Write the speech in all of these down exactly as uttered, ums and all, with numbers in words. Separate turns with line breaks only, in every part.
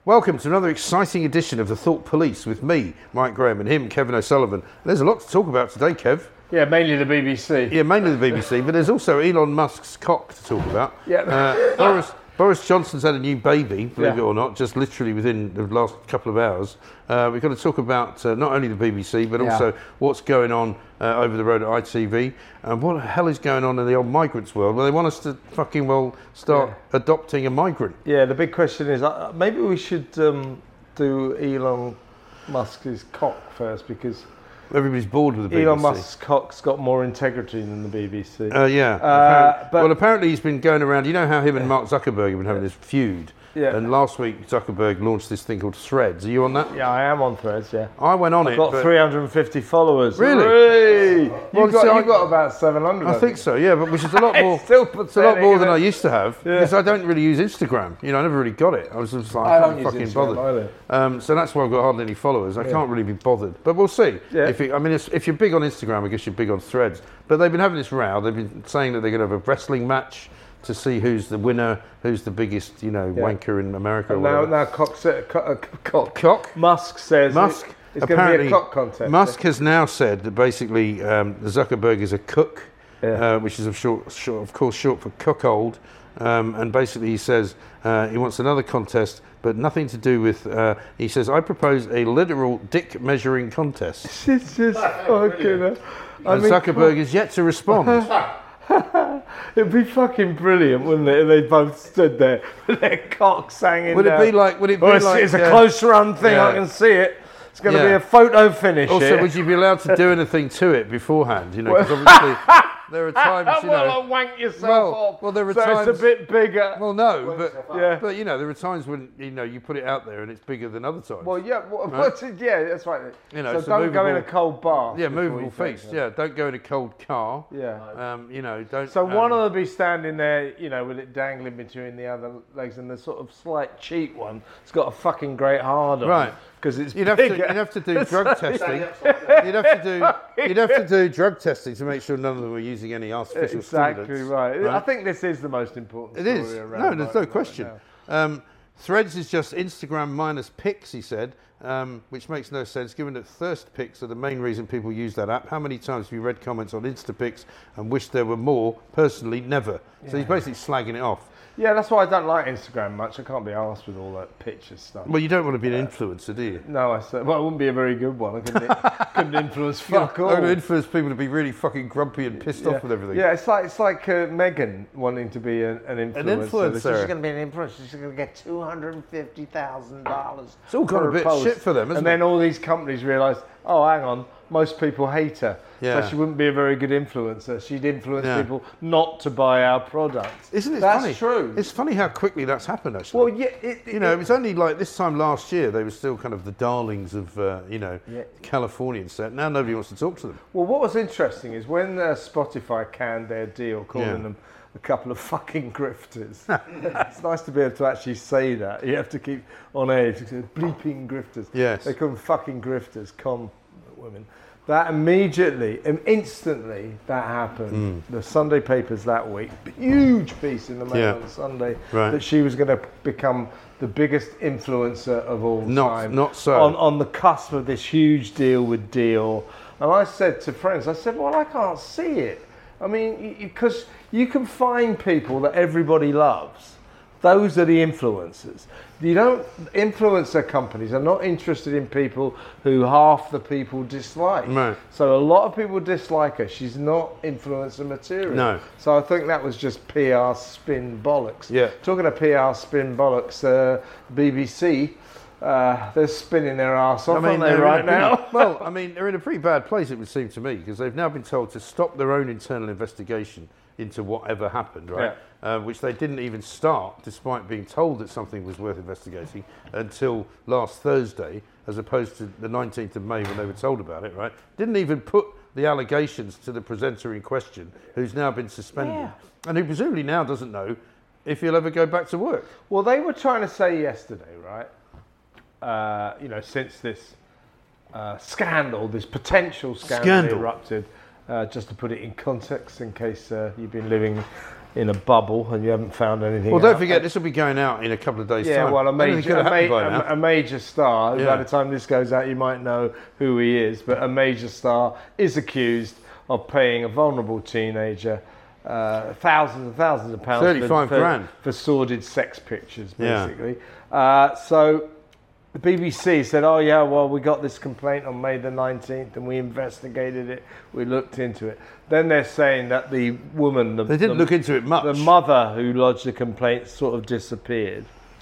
Welcome to another exciting edition of The Thought Police with me, Mike Graham, and him, Kevin O'Sullivan. There's a lot to talk about today, Kev.
Yeah, mainly the B B C.
Yeah, mainly the B B C, but there's also Elon Musk's cock to talk about.
Yeah.
Uh, Boris, Boris Johnson's had a new baby, believe
Yeah.
it or not, just literally within the last couple of hours. Uh, we've got to talk about uh, not only the B B C, but
Yeah.
also what's going on uh, over the road at I T V, and what the hell is going on in the old migrants world. Well, they want us to fucking well start
Yeah.
adopting a migrant.
Yeah, the big question is uh, maybe we should um, do Elon Musk's cock first, because
Everybody's bored with the B B C.
Elon Musk's cock's got more integrity than the B B C.
Uh, yeah.
Uh,
Apparent-
but-
well, apparently he's been going around. You know how him and Mark Zuckerberg have been having this feud?
Yeah.
And last week Zuckerberg launched this thing called Threads. Are you on that?
Yeah, I am on Threads, yeah.
I went on
I've
it.
got
but
three hundred fifty followers.
Really?
Hooray! You've,
Well,
got,
see, I-
you've got about seven hundred.
I think so, yeah, but which is a lot more.
It's still
It's a lot
pathetic,
more than
isn't
I
it?
used to have
Yeah.
because I don't really use Instagram. You know, I never really got it. I was just like,
I
I
don't
can't
use
fucking
Instagram
bother.
either.
Um, so that's why I've got hardly any followers. I can't really be bothered. But we'll see.
Yeah.
If it, I mean, it's, if you're big on Instagram, I guess you're big on Threads. But they've been having this row. They've been saying that they're going to have a wrestling match to see who's the winner, who's the biggest, you know,
Yeah.
wanker in America. Or
And now,
whatever.
now cock, sa- co- uh, cock.
Cock.
Musk says
Musk.
it, it's going to be
apparently,
a cock contest.
Musk has now said that basically um, Zuckerberg is a cook,
Yeah.
uh, which is of, short, short, of course short for cuckold, um, and basically he says uh, he wants another contest, but nothing to do with. Uh, he says, "I propose a literal dick measuring contest."
It's just fucking. uh, I
And
mean,
Zuckerberg is yet to respond.
it'd be fucking brilliant, wouldn't it? If they both stood there with their cocks hanging
Would it
down.
be like? Would it be
Oh, it's,
like?
it's a
uh,
close run thing.
yeah.
I can see it. It's going to
Yeah.
be a photo finish.
Also,
here.
would you be allowed to do anything to it beforehand? You know, because obviously there are times, you
well,
know.
I'll wank yourself
Well,
off.
well, there are
so
times-
it's a bit bigger.
Well, no, but
Yeah.
but you know, there are times when you know you put it out there and it's bigger than other times.
Well, yeah, well,
Right.
what's it, yeah, that's right.
You know,
so
it's a
don't go in a
movable-
cold bath.
Yeah,
before
movable
you take
feast.
them.
Yeah, don't go in a cold car.
Yeah.
Um, you know, don't.
So one
um,
of them be standing there, you know, with it dangling between the other legs, and the sort of slight cheap one, it's got a fucking great hard on.
Right.
Because it's
You'd have to.
bigger.
You'd have to do drug testing. You'd have to do. You'd have to do drug testing to make sure none of them were using any artificial
Exactly
stimulants.
right. I think this is the most important.
It is.
story around
No, there's
right
no
right
question.
now.
Um, Threads is just Instagram minus pics, he said, um, which makes no sense given that thirst pics are the main reason people use that app. How many times have you read comments on Instapics and wished there were more? Personally, never. So he's basically slagging it off.
Yeah, that's why I don't like Instagram much. I can't be arsed with all that picture stuff.
Well, you don't want to be an influencer, do you?
No, I said, well, it wouldn't be a very good one. I couldn't, couldn't influence fuck
I
all.
want to influence people to be really fucking grumpy and pissed
yeah.
off with everything.
Yeah, it's like it's like uh, Megan wanting to be an, an influencer.
influencer.
She's going to be an influencer. She's going to get two hundred and fifty thousand dollars.
It's all gone a bit shit for them, isn't
And
it?
then all these companies realised, oh, hang on, most people hate her,
Yeah.
so she wouldn't be a very good influencer. She'd influence
Yeah.
people not to buy our products.
Isn't it
That's
funny?
true.
It's funny how quickly that's happened, actually.
Well, yeah, it,
You know, it was only like this time last year they were still kind of the darlings of, uh, you know,
Yeah.
Californian set. Now nobody wants to talk to them.
Well, what was interesting is when uh, Spotify canned their deal, calling
Yeah.
them a couple of fucking grifters. It's nice to be able to actually say that. You have to keep on edge. Bleeping grifters.
Yes.
They call them fucking grifters, con women. That immediately, and instantly, that happened. The Sunday papers that week, huge piece in the Mail
Yeah.
on Sunday,
Right.
that she was going to become the biggest influencer of all
Not-
time.
not so.
On, on the cusp of this huge deal with Deal. And I said to friends, I said, well, I can't see it. I mean, because you, you can find people that everybody loves. Those are the influencers. You don't, influencer companies are not interested in people who half the people dislike.
Right.
So a lot of people dislike her. She's not influencer material.
No.
So I think that was just P R spin bollocks.
Yeah.
Talking of P R spin bollocks, uh, B B C, uh, they're spinning their arse off, aren't they,
they're
right
in a pretty-
now?
well, I mean, they're in a pretty bad place, it would seem to me, because they've now been told to stop their own internal investigation into whatever happened, right? Uh, which they didn't even start, despite being told that something was worth investigating, until last Thursday, as opposed to the nineteenth of May when they were told about it, right? Didn't even put the allegations to the presenter in question, who's now been suspended,
Yeah.
and who presumably now doesn't know if he'll ever go back to work.
Well, they were trying to say yesterday, right? Uh, you know, since this uh, scandal, this potential scandal,
Scandal.
erupted, uh, just to put it in context, in case uh, you've been living in a bubble and you haven't found anything.
Well, don't
out.
forget, this will be going out in a couple of days'
yeah,
time.
well, a
Anything
major,
could
a,
have happened by
ma-
now.
a, a major star.
Yeah.
By the time this goes out, you might know who he is. But a major star is accused of paying a vulnerable teenager uh, thousands and thousands of pounds
thirty-five
for,
grand.
for, for sordid sex pictures,
Yeah.
basically. Uh, so the B B C said, oh yeah, well, we got this complaint on May the nineteenth and we investigated it, we looked into it. Then they're saying that the woman, the,
They didn't
the,
look into it much.
the mother who lodged the complaint sort of disappeared.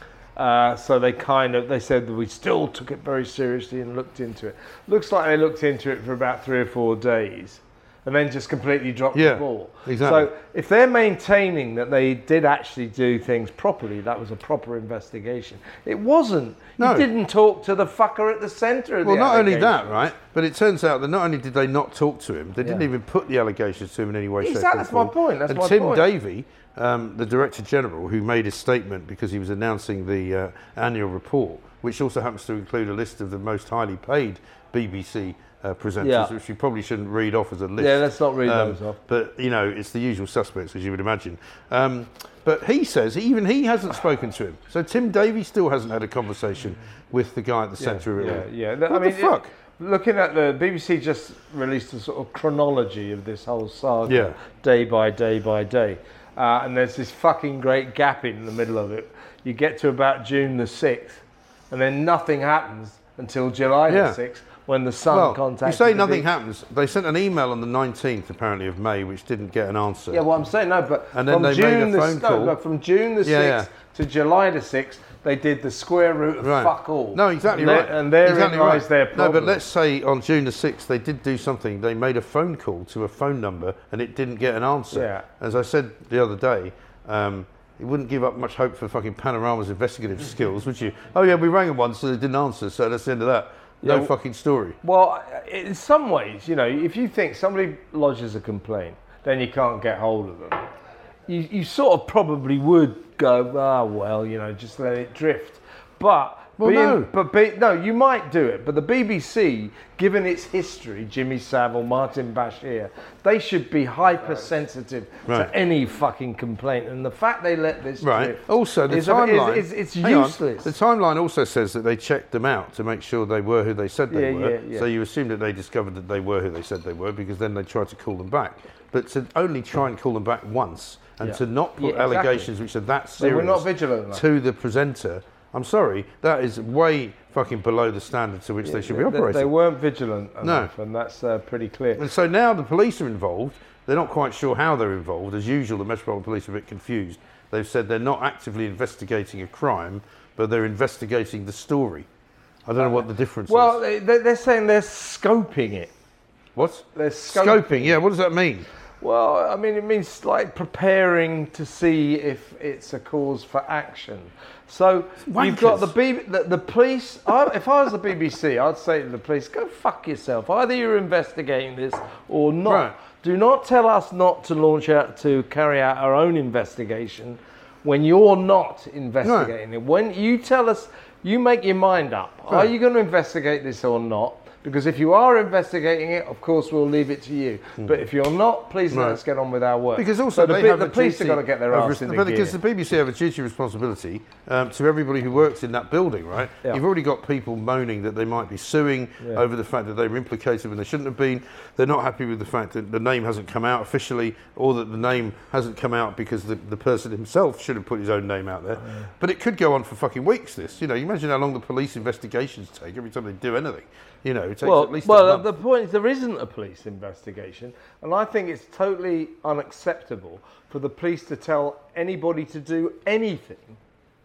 Uh, so they kind of, they said that we still took it very seriously and looked into it. Looks like they looked into it for about three or four days and then just completely dropped
Yeah,
the ball.
exactly.
So if they're maintaining that they did actually do things properly, that was a proper investigation. It wasn't.
No.
You didn't talk to the fucker at the centre of
Well,
the
not only that,
allegations.
right? But it turns out that not only did they not talk to him, they didn't
Yeah.
even put the allegations to him in any way, shape,
Exactly,
or
that's my
form.
point, that's
and
my
Tim
point.
Davey, um, the Director General, who made a statement because he was announcing the uh, annual report, which also happens to include a list of the most highly paid B B C uh, presenters,
Yeah.
which we probably shouldn't read off as a list.
Yeah, let's not read
Um,
those off.
But, you know, it's the usual suspects, as you would imagine. Um, but he says even he hasn't spoken to him. So Tim Davey still hasn't had a conversation with the guy at the centre of it
yeah,
all.
yeah.
What
I mean,
the fuck?
It, looking at the B B C just released a sort of chronology of this whole saga,
Yeah.
day by day by day, uh, and there's this fucking great gap in the middle of it. You get to about June the sixth, and then nothing happens until July
Yeah.
the sixth, when the Sun
Well, you
contacted.
say
the
nothing
B-
happens. They sent an email on the nineteenth, apparently, of May, which didn't get an answer.
Yeah, well, I'm saying no, but
And then
from
they made
June
a
the
phone
no,
call.
but from June the
Yeah,
sixth to July the sixth, they did the square root of
Right.
fuck all.
No, exactly
and
right.
There, and therein
exactly
lies
right.
their
No,
problem.
but let's say on June the sixth, they did do something. They made a phone call to a phone number, and it didn't get an answer.
Yeah.
As I said the other day, um, you wouldn't give up much hope for fucking Panorama's investigative skills, would you? Oh yeah, we rang them once, so they didn't answer, so that's the end of that. No
Yeah,
fucking story.
Well, in some ways, you know, if you think somebody lodges a complaint, then you can't get hold of them, you, you sort of probably would go, ah, well, you know, just let it drift. But,
Well,
being,
no.
but be, no, you might do it. But the B B C, given its history, Jimmy Savile, Martin Bashir, they should be hypersensitive
Right.
to any fucking complaint. And the fact they let this
Right.
drift
Also, the
is, a-
timeline.
is, is it's
hang on.
useless.
The timeline also says that they checked them out to make sure they were who they said they
Yeah,
were.
yeah, yeah.
So you assume that they discovered that they were who they said they were, because then they tried to call them back. But to only try and call them back once and
Yeah.
to not put
Yeah, exactly.
allegations which are that
They
serious
were not vigilant enough.
to the presenter, I'm sorry, that is way fucking below the standard to which they should be
They-
operating.
They weren't vigilant
No.
enough, and that's uh, pretty clear.
And so now the police are involved. They're not quite sure how they're involved. As usual, the Metropolitan Police are a bit confused. They've said they're not actively investigating a crime, but they're investigating the story. I don't know what the difference
Well,
is.
they, they're saying they're scoping it.
What?
They're scoping.
Scoping, yeah, what does that mean?
Well, I mean, it means like preparing to see if it's a cause for action. So you've got the, B- the the police. I, if I was the B B C, I'd say to the police, "Go fuck yourself. Either you're investigating this or not.
Right.
Do not tell us not to launch out to carry out our own investigation when you're not investigating it. When you tell us, you make your mind up. Are
Right.
you going to investigate this or not? Because if you are investigating it, of course, we'll leave it to you. But if you're not, please let
Right.
us get on with our work."
Because also
so the,
they
bi-
have
the
a
police
duty
are going to get their
of
arse
res-
in the
but
gear.
because the B B C have a duty of responsibility um, to everybody who works in that building, right?
Yeah.
You've already got people moaning that they might be suing
Yeah.
over the fact that they were implicated when they shouldn't have been. They're not happy with the fact that the name hasn't come out officially, or that the name hasn't come out because the, the person himself should have put his own name out there.
Yeah.
But it could go on for fucking weeks, this. You know, you imagine how long the police investigations take every time they do anything. You know, it takes
Well,
at least
well,
a month.
the point is there isn't a police investigation, and I think it's totally unacceptable for the police to tell anybody to do anything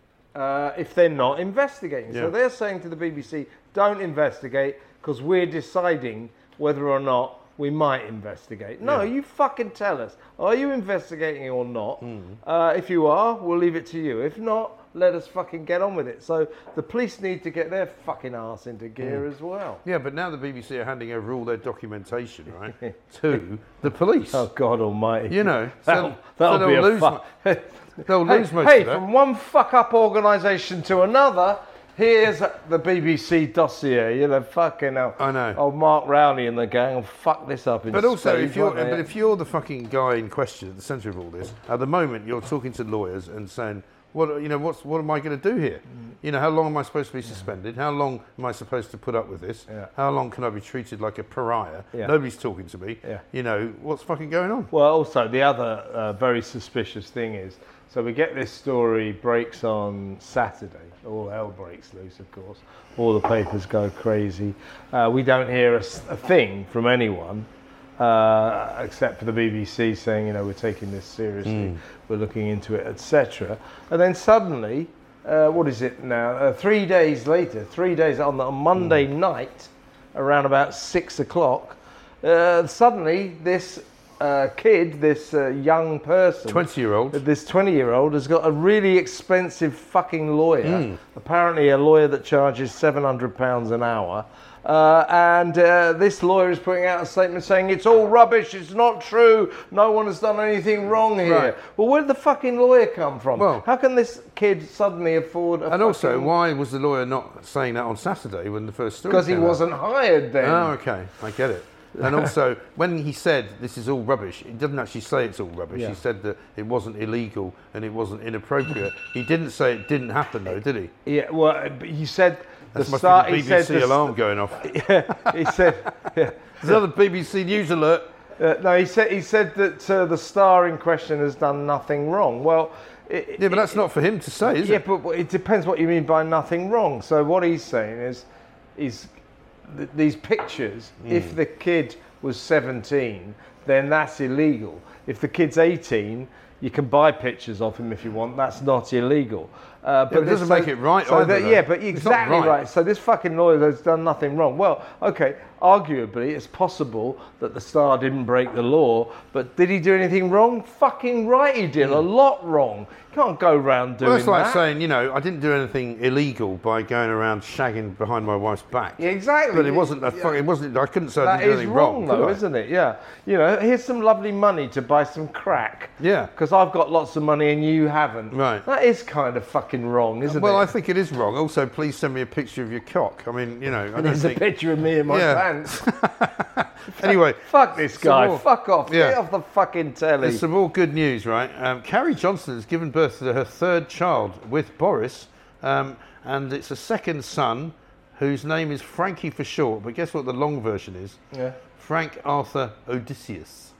uh, if they're not investigating.
Yeah.
So they're saying to the B B C, "Don't investigate because we're deciding whether or not we might investigate." No,
Yeah.
you fucking tell us. Are you investigating or not?
Mm.
Uh, if you are, we'll leave it to you. If not, let us fucking get on with it. So the police need to get their fucking arse into gear
Mm.
as well.
Yeah, but now the B B C are handing over all their documentation, right, to the police.
Oh God Almighty!
You know,
that'll,
so,
that'll
so
be
they'll
a
lose.
fuck.
mo- they'll
hey,
lose most
hey
of that.
from one fuck up organisation to another, here's the B B C dossier. You know, fucking hell.
I know.
Old Mark Rowley and the gang will fuck this up in
But also,
spades,
if you're
won't they?
but if you're the fucking guy in question at the centre of all this, at the moment you're talking to lawyers and saying, what you know, what's what am I going to do here? Mm. You know, how long am I supposed to be suspended? Yeah. How long am I supposed to put up with this?
Yeah.
How long can I be treated like a pariah?
Yeah.
Nobody's talking to me.
Yeah.
You know, what's fucking going on?
Well, also the other uh, very suspicious thing is, so we get this story breaks on Saturday. All hell breaks loose, of course. All the papers go crazy. Uh, we don't hear a, a thing from anyone. Uh, except for the B B C saying, you know, we're taking this seriously, mm. we're looking into it, et cetera. And then suddenly, uh, what is it now? Uh, three days later, three days on, on Monday mm. night, around about six o'clock, uh, suddenly this uh, kid, this uh, young person,
twenty-year-old,
this twenty-year-old has got a really expensive fucking lawyer. Mm. Apparently, a lawyer that charges seven hundred pounds an hour. Uh, and uh, this lawyer is putting out a statement saying it's all rubbish, it's not true, no one has done anything wrong here.
Right.
Well, where did the fucking lawyer come from?
Well,
how can this kid suddenly afford a
And also, why was the lawyer not saying that on Saturday when the first story
Because he
came
wasn't
out?
hired then.
Oh, okay, I get it. And also, when he said this is all rubbish, he didn't actually say it's all rubbish.
Yeah.
He said that it wasn't illegal and it wasn't inappropriate. He didn't say it didn't happen, though, did he?
Yeah, well, but he said...
That
the
must
start,
be the
he
B B
said
C
the
alarm going off.
Yeah, he said... Yeah.
There's another B B C News alert.
Uh, no, he said he said that uh, the star in question has done nothing wrong. Well... It,
yeah, but that's it, not for him to say, is
yeah,
it?
Yeah, but it depends what you mean by nothing wrong. So what he's saying is... is th- these pictures, mm. if the kid was seventeen, then that's illegal. If the kid's eighteen, you can buy pictures of him if you want. That's not illegal. Uh,
but yeah, it doesn't
so,
make it right
so
either.
That, yeah, but exactly
right.
right. So this fucking lawyer has done nothing wrong. Well, okay, arguably it's possible that the Star didn't break the law, but did he do anything wrong? Fucking right he did. Mm. A lot wrong. You can't go around doing that.
Well, that's like that. saying, you know, I didn't do anything illegal by going around shagging behind my wife's back.
Yeah, exactly.
But it wasn't a fucking, it wasn't, I couldn't say I didn't do anything
wrong.
wrong,
though, isn't it? Yeah. You know, here's some lovely money to buy some crack.
Yeah.
Because I've got lots of money and you haven't.
Right.
That is kind of fucking wrong, isn't
well,
it?
Well, I think it is wrong. Also, please send me a picture of your cock. I mean, you know, I
and
don't
there's
think...
a picture of me in my
yeah.
pants.
Anyway.
Fuck this guy.
More,
Fuck off.
Yeah.
Get off the fucking telly.
There's some more good news, right? Um, Carrie Johnson has given birth to her third child with Boris, um, and it's a second son whose name is Frankie for short, but guess what the long version is?
Yeah.
Frank Arthur Odysseus.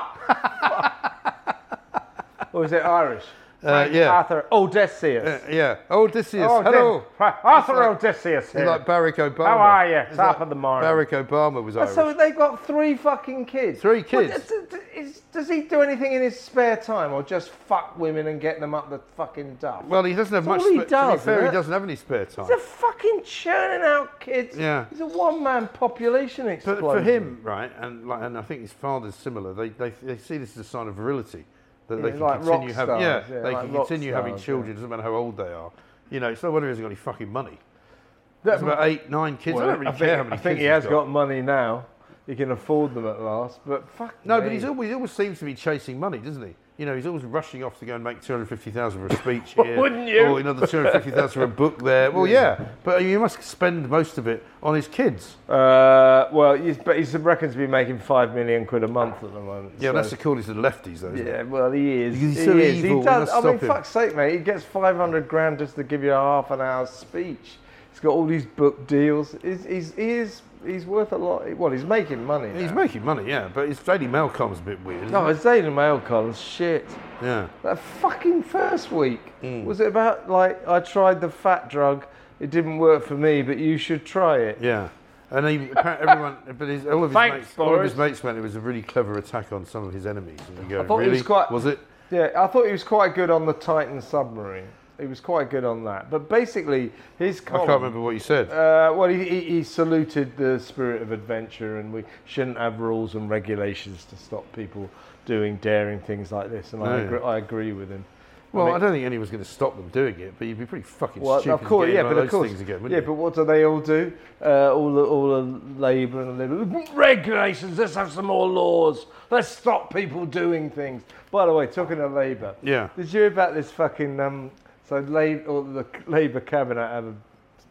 Or is it Irish?
Uh, yeah.
Arthur Odysseus.
Uh, yeah. Odysseus.
Oh,
Hello.
Arthur
like,
Odysseus here.
He's like Barack Obama.
How are you?
He's
Top
like
of the morning.
Barack Obama was Irish.
So they've got three fucking kids.
Three kids.
Well, does, is, does he do anything in his spare time, or just fuck women and get them up the fucking duff?
Well, he doesn't have
That's
much.
all he
Sp-
does,
to be fair,
isn't
he
it?
doesn't have any spare time.
He's a fucking churning out kids.
Yeah.
He's a one-man population explosion.
But for him, right, and like, and I think his father's similar. They they they see this as a sign of virility. That
Yeah,
they can
like
continue
rock
having,
stars,
yeah,
yeah,
they
like
can
rock
continue
stars,
having children.
yeah.
Doesn't matter how old they are. You know, it's no wonder he hasn't got any fucking money.
That-
There's about eight, nine kids.
Well,
I don't really
I
care
think,
how many
I think
kids
he has
he's
got money now. He can afford them at last. But fuck
No,
me.
but he's always he always seems to be chasing money, doesn't he? You know, he's always rushing off to go and make two hundred fifty thousand for a speech here,
Wouldn't you?
or another two hundred fifty thousand for a book there. Well, yeah, but you must spend most of it on his kids.
Uh, well, he's, but he's reckoned to be making five million quid a month at the moment.
Yeah,
so.
that's according to the lefties, though. Isn't
Yeah,
it?
well, he is.
He's
he
so
is.
evil, we
He does.
must
I mean,
stop him.
fuck's sake, mate. He gets five hundred grand just to give you a half an hour speech. He's got all these book deals. He's, he's, he is. He's worth a lot. Well, he's making money.
He's
now.
making money, yeah, but his Daily Mail column's a bit weird. Isn't
No,
it?
his Daily Mail column's shit.
Yeah.
That fucking first week
Mm.
was it about like I tried the fat drug. It didn't work for me, but you should try it.
Yeah. And he, apparently everyone, but his, all, of his
Thanks,
mates, all of his
Boris.
mates went, it was a really clever attack on some of his enemies. And you go,
I thought he
really?
was quite-
Was it?
Yeah, I thought he was quite good on the Titan submarine. He was quite good on that. But basically, his column...
I can't remember what you said.
Uh, well, he, he, he saluted the spirit of adventure, and we shouldn't have rules and regulations to stop people doing daring things like this. And I,
No.
agree, I agree with him.
Well, I,
mean,
don't think anyone's going to stop them doing it, but you'd be pretty fucking
well,
stupid
of course,
to get
yeah,
in one
but
of
of
those
course,
things again, wouldn't
yeah,
you?
but what do they all do? Uh, all the all the Labour and the Liberal regulations. Let's have some more laws. Let's stop people doing things. By the way, talking of Labour,
Yeah.
did you hear about this fucking? Um, so Labour or the Labour cabinet have a,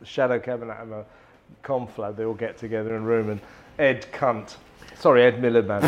shadow cabinet and a conflab. They all get together in a room, and Ed Cunt, sorry, Ed Miliband.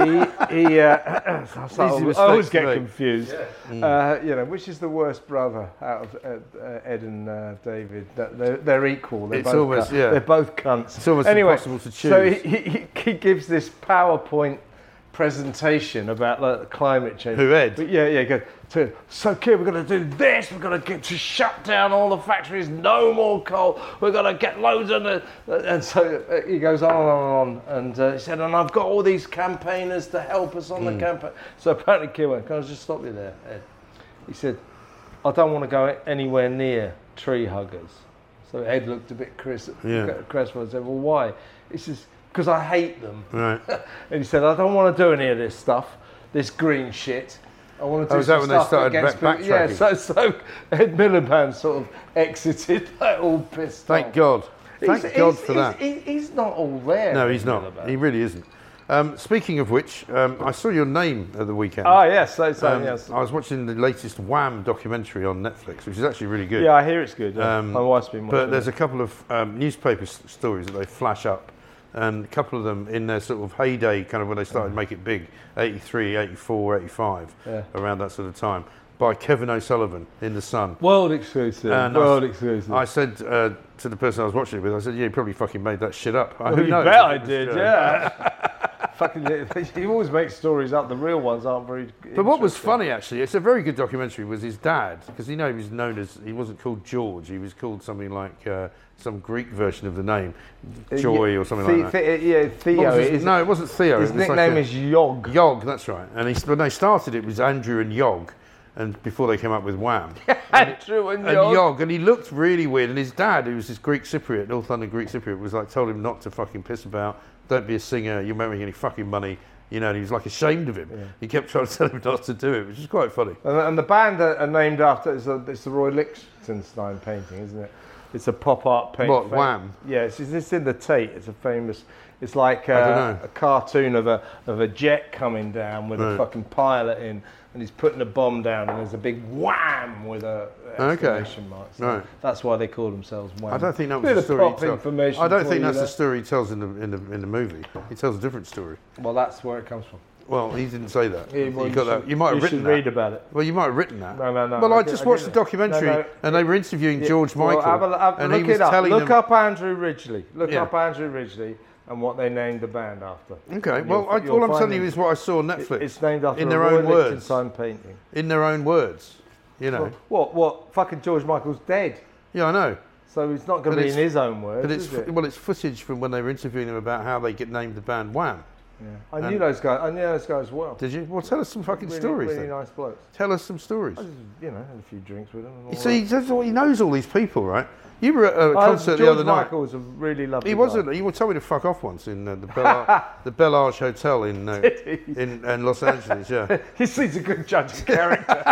he, he uh, so I always get confused. Yeah. Mm. Uh, you know, which is the worst brother out of Ed, uh, Ed and uh, David? They're, they're equal. They're
it's
both
almost,
cunts.
yeah.
They're both cunts.
It's almost
anyway,
impossible to choose.
So he, he, he gives this PowerPoint presentation about like, climate change.
Who, Ed?
But yeah, yeah. Go, to, so, kid, we're going to do this. We're going to get to shut down all the factories. No more coal. We're going to get loads of the... And so uh, he goes on and on and on. And uh, he said, and I've got all these campaigners to help us on mm. the campaign. So apparently, kid went, can I just stop you there, Ed? He said, I don't want to go anywhere near tree huggers. So Ed looked a bit crisp,
yeah.
crestfallen and said, well, why? He says, because I hate them.
Right.
And he said, I don't want to do any of this stuff, this green shit. I want to do
oh,
some
was that
stuff
when they started
against
back-
people. Yeah, so, so Ed Miliband sort of exited, like, all pissed
Thank
off.
God. Thank
he's,
God
he's,
for
he's,
that.
He, he's not all there.
No, he's not.
Miliband.
He really isn't. Um, speaking of which, um, I saw your name at the weekend.
Oh, yes. So, so,
um,
yes.
I was watching the latest Wham documentary on Netflix, which is actually really good.
Yeah, I hear it's good. Yeah.
Um,
My wife's been watching
But there's
it.
a couple of um, newspaper s- stories that they flash up, and a couple of them in their sort of heyday, kind of when they started to make it big, eighty-three, eighty-four, eighty-five,
yeah.
around that sort of time, by Kevin O'Sullivan in The Sun.
World exclusive.
And
World
I,
exclusive.
I said uh, to the person I was watching it with, I said, yeah, you probably fucking made that shit up.
Well,
Who
you
knows?
bet I
It was,
did,
uh,
yeah. Fucking, you always make stories up. The real ones aren't very.
But what was funny, actually, it's a very good documentary, was his dad, because you know he was known as, he wasn't called George, he was called something like uh, some Greek version of the name, Joy or something
the,
like that.
The, yeah, Theo.
His,
Is,
no, it wasn't Theo.
his
it was
nickname
like a,
is Yog.
Yog, that's right. And he, when they started, it was Andrew and Yog, and before they came up with Wham.
Andrew and,
and
Yog.
Yog, and he looked really weird. And his dad, who was this Greek Cypriot, North London Greek Cypriot, was like, told him not to fucking piss about. Don't be a singer. You won't make any fucking money. You know, and he was like ashamed of him. Yeah. He kept trying to tell him not to do it, which is quite funny.
And, and the band are, are named after it's, a, it's the Roy Lichtenstein painting, isn't it? It's a pop art painting.
What, Wham?
Yeah, it's, it's in the Tate. It's a famous. It's like
I don't know.
a, a cartoon of a of a jet coming down with
right.
a fucking pilot in, and he's putting a bomb down, and there's a big wham with a exclamation
okay.
mark. So
right.
That's why they call themselves Wham.
I don't think that was
Bit
the
of
story.
pop
he
information
I don't
for
think
you
that's
there.
the story he tells in the in the in the movie. He tells a different story.
Well, that's where it comes from.
Well, he didn't say that.
Yeah, well,
you
you
got
should,
that. You might have
you
written
should
that.
read about it.
Well, you might have written that.
No, no, no.
Well, I,
I
just
get,
watched
I
the
get
documentary,
no, no.
and they were interviewing
Yeah,
George
well,
Michael,
have a, have,
and
look
he was
it up.
telling
Look
them.
up Andrew Ridgeley. Look
Yeah.
up Andrew Ridgeley and what they named the band after.
Okay.
And
Well,
you'll-
I,
you'll
all I'm
find
telling you
them.
is what I saw on Netflix.
It's named after
in
a
their
Roy
own words.
Lichtenstein painting.
In their own words, you know.
Well, what? What? Fucking George Michael's dead.
Yeah, I know.
So it's not going
But
to be
it's-
in his own words,
But it's
is it?
well, it's footage from when they were interviewing him about how they get named the band Wham.
Yeah. I
And-
knew those guys. I knew those guys well.
Did you? Well, tell us some fucking
really,
stories.
Really
then.
nice blokes.
Tell us some stories.
I just, you know, had a few drinks with them. And all
You see,
that.
that's what he knows all these people, right? You were at a
Oh,
concert
George
the other night.
Michael was a really lovely
He
guy.
wasn't. He told me to fuck off once in uh, the Bel the Bellage Hotel in, uh, in in Los Angeles. Yeah,
He's a good judge of character.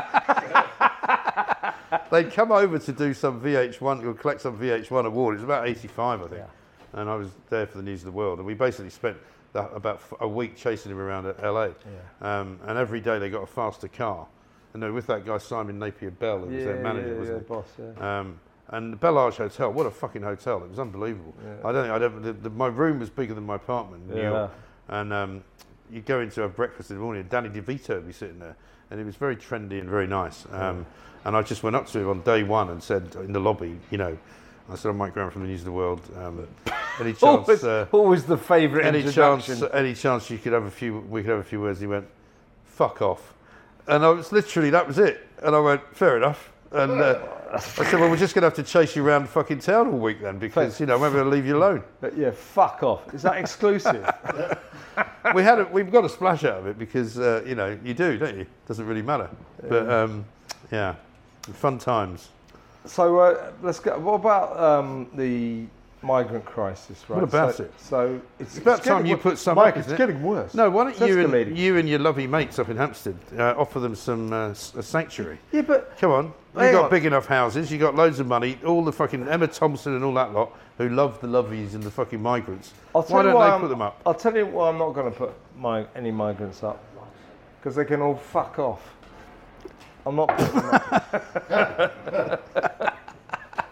they'd come over to do some V H one or collect some V H one award. It was about eighty-five, I think,
Yeah.
and I was there for the News of the World, and we basically spent the, about f- a week chasing him around at L A.
Yeah.
Um, and every day they got a faster car, and they were with that guy Simon Napier Bell, who was their manager,
yeah,
wasn't
yeah,
he?
boss, yeah.
Um, and the Bellage Hotel, what a fucking hotel! It was unbelievable.
Yeah.
I don't think I'd ever. The, the, my room was bigger than my apartment in New
Yeah.
York, and um, you go in to have breakfast in the morning. And Danny DeVito would be sitting there, and it was very trendy and very nice. Um, and I just went up to him on day one and said in the lobby, you know, I said I'm Mike Graham from the News of the World. Um, any chance?
Always,
uh,
always the favourite
any
introduction.
chance? Any chance you could have a few? We could have a few words. He went, "Fuck off," and I was literally that was it. And I went, "Fair enough." And uh, I said, "Well, we're just going to have to chase you around fucking town all week then, because you know I'm never going to leave you alone."
But yeah, fuck off. Is that exclusive?
we had a, we've got a splash out of it because uh, you know you do, don't you? Doesn't really matter. But um, yeah, fun times.
So uh, let's go. What about um, the migrant crisis? Right.
What about
so,
it?
So it's,
It's about
it's
time
getting
you
wor-
put some
Mike,
up,
it's
isn't it?
getting worse.
No, why don't
It's
you and,
escalating.
you and your lovely mates up in Hampstead uh, offer them some uh, s- a sanctuary?
Yeah, but
Come on, you've
Hang
got
on.
big enough houses, you got loads of money, all the fucking Emma Thompson and all that lot who love the lovies and the fucking migrants.
I'll tell
Why
you
don't
why
they
I'm,
put them up?
I'll tell you why I'm not going to put my, any migrants up. Because they can all fuck off. I'm not putting them up.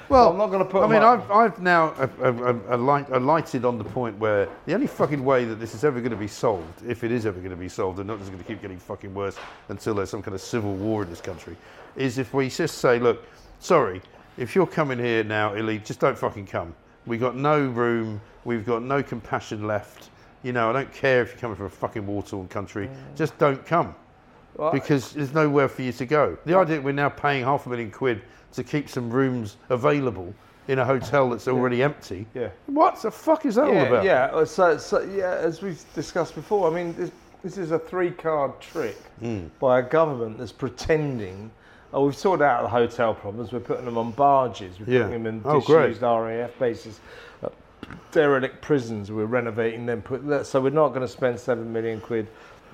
Well,
I'm not going to put.
I mean,
my,
I've I've now uh, uh, uh, alight, alighted on the point where the only fucking way that this is ever going to be solved, if it is ever going to be solved, and not just going to keep getting fucking worse until there's some kind of civil war in this country, is if we just say, look, sorry, if you're coming here now, Illy, just don't fucking come. We've got no room. We've got no compassion left. You know, I don't care if you're coming from a fucking war-torn country. Mm. Just don't come. Well, because there's nowhere for you to go. The idea that we're now paying half a million quid to keep some rooms available in a hotel that's already yeah. empty. Yeah. What the fuck is that
yeah,
all about?
Yeah. So, so, yeah, as we've discussed before, I mean, this, this is a three-card trick mm. by a government that's pretending. Oh, we've sorted out the hotel problems. We're putting them on barges. We're
yeah.
putting them in
oh,
disused R A F bases. Uh, derelict prisons. We're renovating them. Put that, so we're not going to spend seven million quid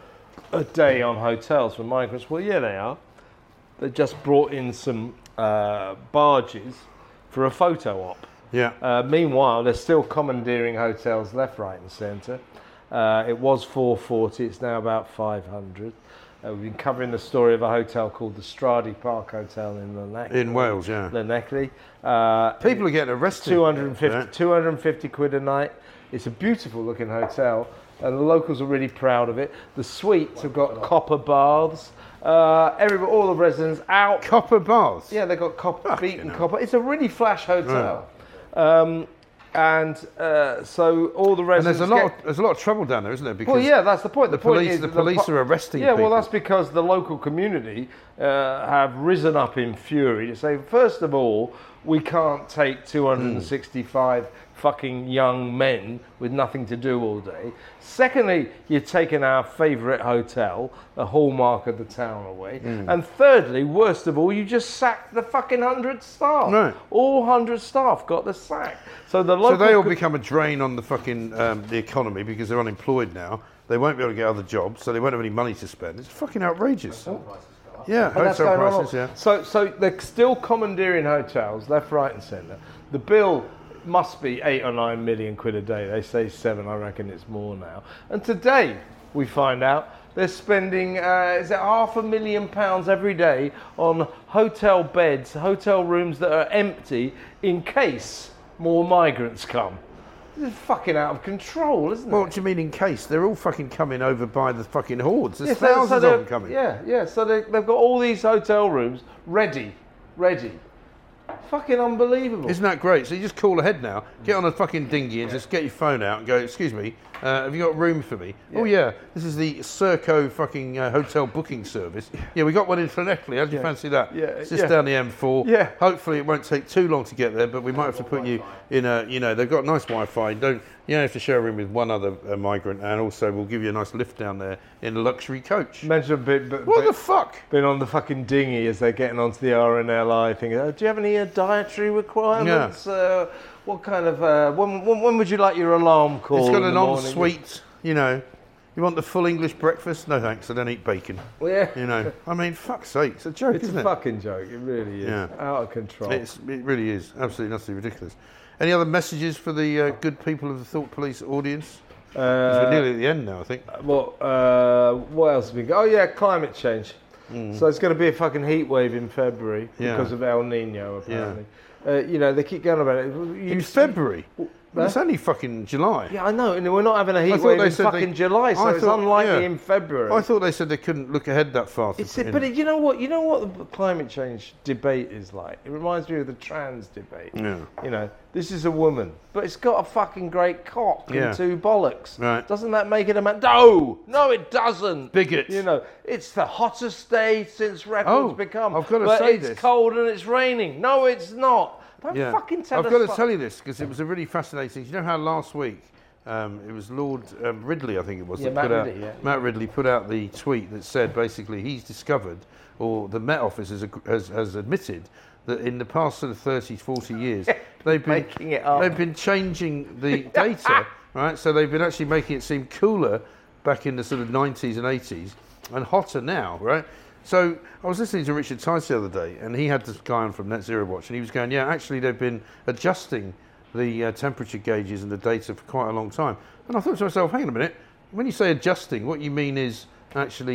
a day on hotels for migrants. Well, yeah, they are. They just brought in some uh, barges for a photo op.
Yeah.
Uh, meanwhile, they're still commandeering hotels left, right, and centre. Uh, it was four forty. It's now about five hundred. Uh, we've been covering the story of a hotel called the Stradi Park Hotel in Llanelli.
In Wales, yeah.
Llanelli. Uh,
People are getting arrested.
two hundred fifty, yeah. two hundred fifty quid a night. It's a beautiful looking hotel, and the locals are really proud of it. The suites have got copper baths. Uh, everybody, all the residents out.
Copper baths?
Yeah, they've got copper, beaten copper. It's a really flash hotel. Right. Um, And uh, so all the residents.
And there's a lot.
Get,
of, there's a lot of trouble down there, isn't there?
Because well, yeah, that's the point.
The,
the point
police,
is
the
the
police
po-
are arresting.
Yeah,
people.
well, that's because the local community uh, have risen up in fury to say, first of all, we can't take two hundred sixty-five mm. fucking young men with nothing to do all day. Secondly, you've taken our favourite hotel, the hallmark of the town, away. Mm. And thirdly, worst of all, you just sacked the fucking hundred staff.
Right.
All hundred staff got the sack. So the local
so they all
co-
become a drain on the fucking um, the economy because they're unemployed now. They won't be able to get other jobs, so they won't have any money to spend. It's fucking outrageous. Yeah,
and
hotel prices, yeah.
So, so they're still commandeering hotels, left, right and centre. The bill must be eight or nine million quid a day. They say seven, I reckon it's more now. And today, we find out, they're spending, uh, is it half a million pounds every day on hotel beds, hotel rooms that are empty in case more migrants come. This is fucking out of control, isn't it?
Well, what do you mean in case? They're all fucking coming over by the fucking hordes. There's
yeah, so,
thousands
so
of them coming.
Yeah, yeah. So they, they've got all these hotel rooms ready, ready. Fucking unbelievable.
Isn't that great? So you just call ahead now, get on a fucking dinghy and yeah. just get your phone out and go, excuse me, uh, have you got room for me? Yeah. Oh yeah, this is the Serco fucking uh, hotel booking service. Yeah, we got one in Llanelli. How do you yeah. fancy that?
Yeah,
it's just
yeah.
down the M four.
Yeah.
Hopefully it won't take too long to get there, but we might have to put you in a, you know, they've got nice Wi-Fi. Don't you don't have to share a room with one other uh, migrant, and also we'll give you a nice lift down there in a luxury coach.
Imagine a bit, but,
what
but,
the fuck?
Been on the fucking dinghy as they're getting onto the R N L I thinking, oh, do you have any uh, dietary requirements? Yeah. Uh, what kind of, uh, when, when, when would you like your alarm call?
It's got an ensuite, you know. You want the full English breakfast? No thanks, I don't eat bacon.
Well, yeah.
You know, I mean, fuck's sake, it's a joke,
it's
isn't
a
it?
It's a fucking joke, it really is. Yeah. Out of control.
It's, it really is, absolutely utterly ridiculous. Any other messages for the uh, good people of the Thought Police audience? Uh, we're nearly at the end now, I think.
Well, uh, what else have we got? Oh yeah, climate change. Mm. So it's going to be a fucking heat wave in February
yeah.
because of El Nino, apparently. Yeah. Uh, you know, they keep going about it. You
in February? Well, it's only fucking July.
Yeah, I know, and we're not having a heat wave in fucking they, July, so I it's thought, unlikely yeah. in February.
I thought they said they couldn't look ahead that far.
It's it, but you know what? You know what the climate change debate is like? It reminds me of the trans debate.
Yeah.
You know, this is a woman, but it's got a fucking great cock
yeah.
and two bollocks.
Right.
Doesn't that make it a man? No! No, it doesn't.
Bigot.
You know, it's the hottest day since records
oh,
become.
I've got to
but
say
it's
this.
cold and it's raining. No, it's not. Don't
yeah.
fucking tell
I've
us
got to
fuck-
tell you this because it was a really fascinating. You know how last week um, it was Lord um, Ridley, I think it was,
yeah,
that
Matt
put out,
Ridley, yeah.
Matt Ridley put out the tweet that said basically he's discovered, or the Met Office has, has, has admitted that in the past sort of thirty, forty years they've been
making it up.
They've been changing the data, right? So they've been actually making it seem cooler back in the sort of nineties and eighties and hotter now, right? So I was listening to Richard Tice the other day, and he had this guy on from Net Zero Watch, and he was going, yeah, actually they've been adjusting the uh, temperature gauges and the data for quite a long time. And I thought to myself, hang on a minute, when you say adjusting, what you mean is actually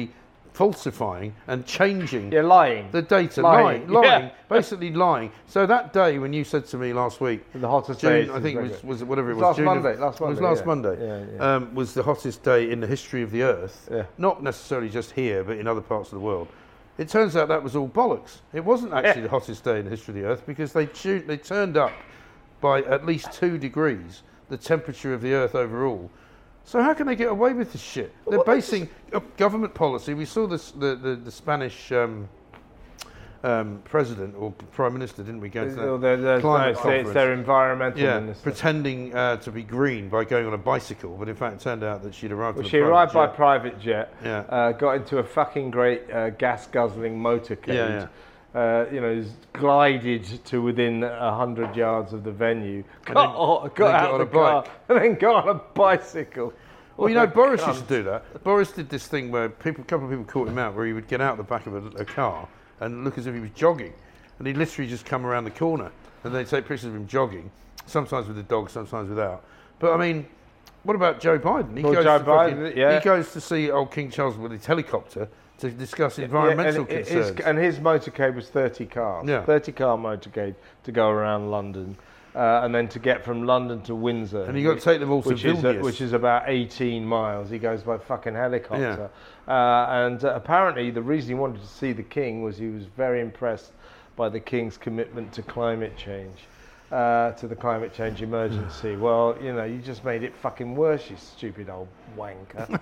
falsifying and changing
Yeah, lying.
the data,
Lying.
lying, lying,
Yeah.
basically lying. So that day when you said to me last week,
The hottest
June,
day.
I think it was, was it whatever it
It
was,
was last
June
Monday,
Of,
last
it was
Monday,
last
yeah.
Monday.
Yeah, yeah.
Um, was the hottest day in the history of the Earth.
Yeah.
Not necessarily just here, but in other parts of the world. It turns out that was all bollocks. It wasn't actually
Yeah.
the hottest day in the history of the Earth because they tu- they turned up by at least two degrees the temperature of the Earth overall. So how can they get away with this shit? They're basing uh, government policy. We saw this, the, the, the Spanish um, um, president or prime minister, didn't we, go to that
Well, there- there's no-
climate
it's,
conference?
it's their environmental
Yeah,
minister.
pretending uh, to be green by going on a bicycle, but in fact it turned out that she'd arrived
Well,
on a
she
private
arrived by
jet.
private jet,
Yeah.
uh, got into a fucking great uh, gas-guzzling motorcade,
Yeah,
Uh, you know, s- glided to within a hundred yards of the venue, got,
then-
o-
then
got
got
out
on
of
a
the car,
bike.
and then got on a bicycle.
Well, you know,
What a
Boris
cunt.
used to do that. Boris did this thing where people, a couple of people caught him out, where he would get out the back of a, a car and look as if he was jogging, and he'd literally just come around the corner, and they'd take pictures of him jogging, sometimes with the dog, sometimes without. But I mean, what about Joe Biden? He
Well,
goes
Joe
to fucking-
Biden, yeah.
he goes to see old King Charles with his helicopter to discuss environmental
Yeah, and
concerns.
His, and his motorcade was thirty cars.
Yeah.
thirty car motorcade to go around London. Uh, and then to get from London to Windsor.
And you got to take them all to
which is, uh,
Vilnius.
which is about eighteen miles. He goes by fucking helicopter. Uh, and uh, apparently the reason he wanted to see the King was he was very impressed by the King's commitment to climate change. Uh, to the climate change emergency. Well, you know, you just made it fucking worse, you stupid old wanker.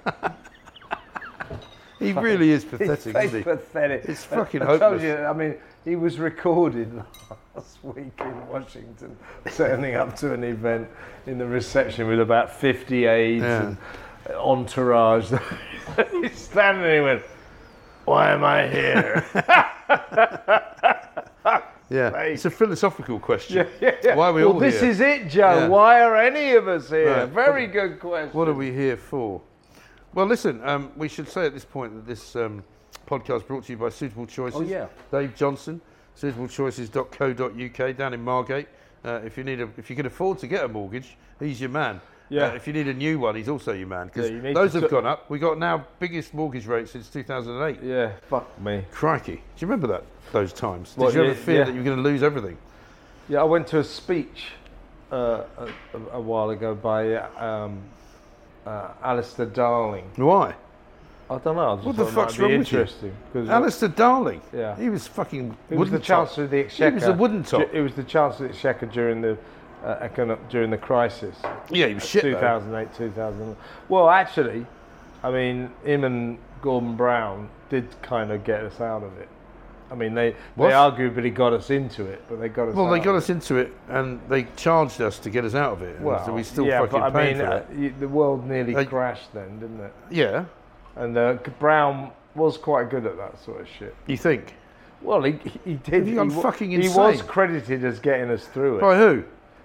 He really is pathetic,
It's
isn't he?
pathetic.
It's fucking
I told
hopeless.
you, I mean, he was recorded last week in Washington, turning up to an event in the reception with about fifty aides
Yeah.
and entourage. He's standing there and he went, "Why am I here?"
Yeah,
Mate.
it's a philosophical question.
yeah, yeah, yeah.
Why are we
well,
all
this
here?
is it, Joe.
Yeah.
Why are any of us here?
Right.
Very good question.
What are we here for? Well, listen, um, we should say at this point that this um, podcast is brought to you by Suitable Choices.
Oh, yeah.
Dave Johnson, suitable choices dot co dot U K down in Margate. Uh, if you need a, if you can afford to get a mortgage, he's your man.
Yeah.
Uh, if you need a new one, he's also your man because
Yeah, you need
those
to
have
t-
gone up. We got now biggest mortgage rate since two thousand eight.
Yeah, fuck me.
Crikey! Do you remember that those times? Did
What,
you ever
yeah,
fear
yeah.
that you were going to lose everything?
Yeah, I went to a speech uh, a, a while ago by um, uh, Alistair Darling.
Why?
I don't know. I just
What the
thought it
fuck's
might be
wrong with you?
interesting. 'cause, uh,
Alistair Darling.
Yeah.
He was fucking.
He was
wooden
the
top.
Chancellor of the Exchequer.
He was a wooden top.
He was the Chancellor of the Exchequer during the uh, econo- during the crisis.
Yeah, he was shit. though.
two thousand eight, two thousand. Well, actually, I mean, him and Gordon Brown did kind of get us out of it. I mean, they,
What?
they arguably got us into it, but they got us
Well,
out
they got
of
us into it, and they charged us to get us out of it. and
Well,
so we still
yeah,
fucking
but I
paying
mean,
for
uh,
it.
you, the world nearly
They-
crashed then, didn't it?
Yeah,
And uh, Brown was quite good at that sort of shit.
you think?
Well, he, he did.
You think I'm
he, wa-
fucking
he was
insane?
credited as getting us through it
By who?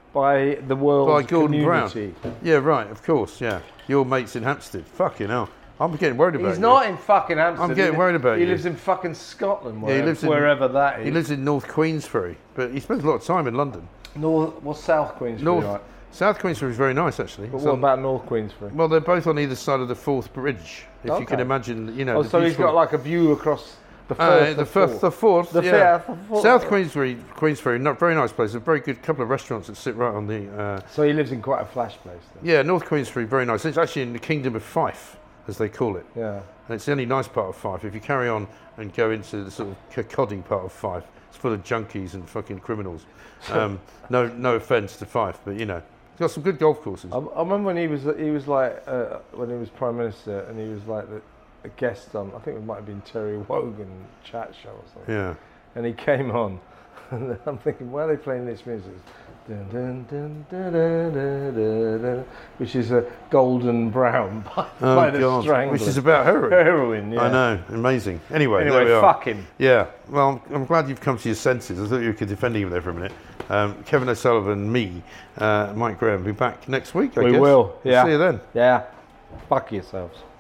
by the world
By Gordon
community.
Brown. Yeah, right. Of course. Yeah, your mate's in Hampstead. Fucking hell, I'm getting worried about
He's
you.
not in fucking Amsterdam.
I'm getting
He-
worried about
He
you.
lives in fucking Scotland,
Yeah, he
wherever,
lives in-
wherever that is.
He lives in North Queensferry, but he spends a lot of time in London.
North, what's South Queensbury
North
like?
South Queensferry is very nice, actually.
But
It's
what
on-
about North Queensbury?
Well, they're both on either side of the Forth Bridge. If you can
Okay.
imagine, you know.
Oh,
the
so he's
beautiful-
got like a view across the
Uh,
first,
the first, the fourth,
The
yeah.
fifth, the fourth.
South Queensferry, Queensferry, not very nice place. A very good couple of restaurants that sit right on the. Uh,
So he lives in quite a flash place then.
yeah, North Queensferry, very nice. It's actually in the Kingdom of Fife, as they call it.
Yeah.
And it's the only nice part of Fife. If you carry on and go into the sort of Kirkcaldy part of Fife, it's full of junkies and fucking criminals. Um, no, no offence to Fife, but you know, it's got some good golf courses.
I, I remember when he was he was like uh, when he was prime minister and he was like the, a guest on, I think it might have been Terry Wogan chat show or something.
Yeah.
And he came on, and I'm thinking, why are they playing this music? Dun, dun, dun, dun, dun, dun, dun, dun, which is a Golden Brown by,
Oh
by the
God,
Stranglers.
which is about heroin.
heroin. Yeah.
I know, amazing. Anyway, there we
Anyway,
are.
fuck him.
Yeah, well, I'm, I'm glad you've come to your senses. I thought you were defending him there for a minute. Um, Kevin O'Sullivan, me, uh, Mike Graham, will be back next week, I
We
guess.
will, yeah.
See you then.
Yeah. Fuck yourselves.